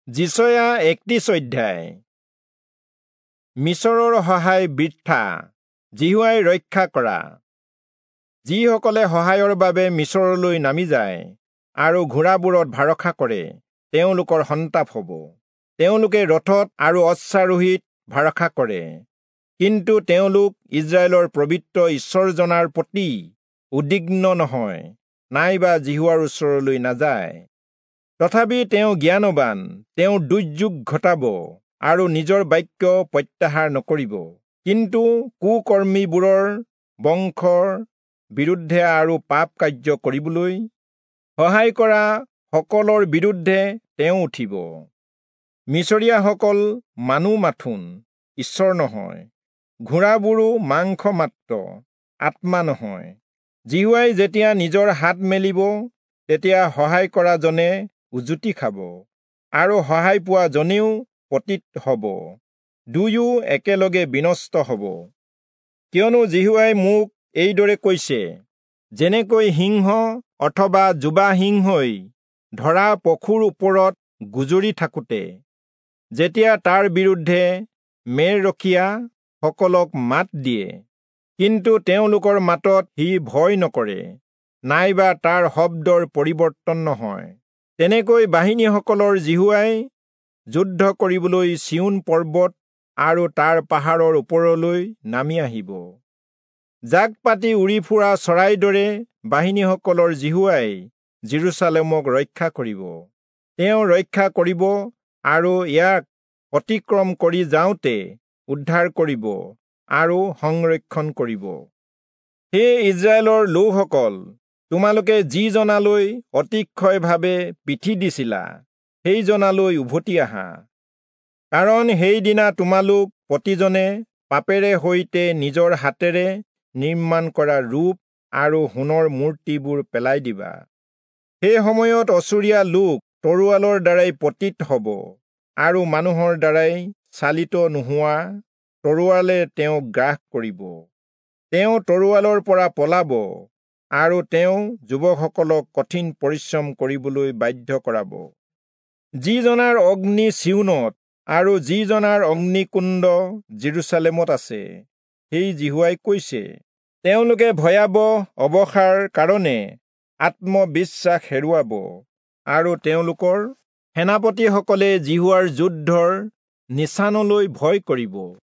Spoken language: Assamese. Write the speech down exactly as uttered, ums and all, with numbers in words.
যিচয়া একত্ৰিশ অধ্যায়। মিছৰৰ সহায় বৃথা, জিহুৱাই ৰক্ষা কৰা। যিসকলে সহায়ৰ বাবে মিছৰলৈ নামি যায় আৰু ঘোঁৰাবোৰত ভৰসা কৰে, তেওঁলোকৰ সন্তাপ হ'ব। তেওঁলোকে ৰথত আৰু অশ্বাৰোহীত ভৰসা কৰে, কিন্তু তেওঁলোক ইজৰাইলৰ পবিত্ৰ ঈশ্বৰ জনাৰ প্ৰতি উদ্বিগ্ন নহয়, নাইবা জিহুৱাৰ ওচৰলৈ নাযায়। তথাপি তেওঁ জ্ঞানৱান, তেওঁ দুৰ্যোগ ঘটাব আৰু নিজৰ বাক্য প্ৰত্যাহাৰ নকৰিব। কিন্তু কুকৰ্মীবোৰৰ বংশৰ বিৰুদ্ধে আৰু পাপ কাৰ্য কৰিবলৈ সহায় কৰা সকলৰ বিৰুদ্ধে তেওঁ উঠিব। মিছৰীয়াসকল মানুহ মাথোন, ঈশ্বৰ নহয়। ঘোঁৰাবোৰো মাংস মাত্ৰ, আত্মা নহয়। জিহুৱাই যেতিয়া নিজৰ হাত মেলিব, তেতিয়া সহায় কৰা জনে উজুতি খাব আৰু সহায় পোৱা জনেও পতিত হ'ব। দুয়ো একেলগে বিনষ্ট হ'ব। কিয়নো জিহুৱাই মোক এইদৰে কৈছে, যেনেকৈ সিংহ অথবা যুৱা সিংহই ধৰা পশুৰ ওপৰত গুজৰি থাকোঁতে যেতিয়া তাৰ বিৰুদ্ধে মেৰৰখীয়া সকলক মাত দিয়ে, কিন্তু তেওঁলোকৰ মাতত সি ভয় নকৰে, নাইবা তাৰ শব্দৰ পৰিৱৰ্তন নহয়, তেনেকৈ বাহিনীসকলৰ জিহুৱাই যুদ্ধ কৰিবলৈ চিয়ন পৰ্বত আৰু তাৰ পাহাৰৰ ওপৰলৈ নামি আহিব। জাক পাতি উৰি ফুৰা চৰাইৰ দৰে বাহিনীসকলৰ জিহুৱাই জেৰুচালেমক ৰক্ষা কৰিব। তেওঁ ৰক্ষা কৰিব আৰু ইয়াক অতিক্ৰম কৰি যাওঁতে উদ্ধাৰ কৰিব আৰু সংৰক্ষণ কৰিব। হে ইজৰাইলৰ লোকসকল, তোমালোকে যি জনালৈ অতিশয়ভাৱে পিঠি দিছিলা, সেই জনালৈ উভতি আহা। কাৰণ সেইদিনা তোমালোক প্ৰতিজনে পাপেৰে সৈতে নিজৰ হাতেৰে নিৰ্মাণ কৰা ৰূপ আৰু সোণৰ মূৰ্তিবোৰ পেলাই দিবা। সেই সময়ত অচুৰীয়া লোক তৰোৱালৰ দ্বাৰাই পতিত হ'ব আৰু মানুহৰ দ্বাৰাই চালিত নোহোৱা তৰোৱালে তেওঁক গ্ৰাস কৰিব। তেওঁ তৰোৱালৰ পৰা পলাব আৰু তেওঁ যুৱকসকলক কঠিন পৰিশ্ৰম কৰিবলৈ বাধ্য কৰাব। যি জনাৰ অগ্নি চিয়নত আৰু যি জনাৰ অগ্নিকুণ্ড জেৰুচালেমত আছে, সেই জিহুৱাই কৈছে, তেওঁলোকে ভয়াৱহ অৱসাৰ কাৰণে আত্মবিশ্বাস হেৰুৱাব আৰু তেওঁলোকৰ সেনাপতিসকলে জিহুৱাৰ যুদ্ধৰ নিচানলৈ ভয় কৰিব।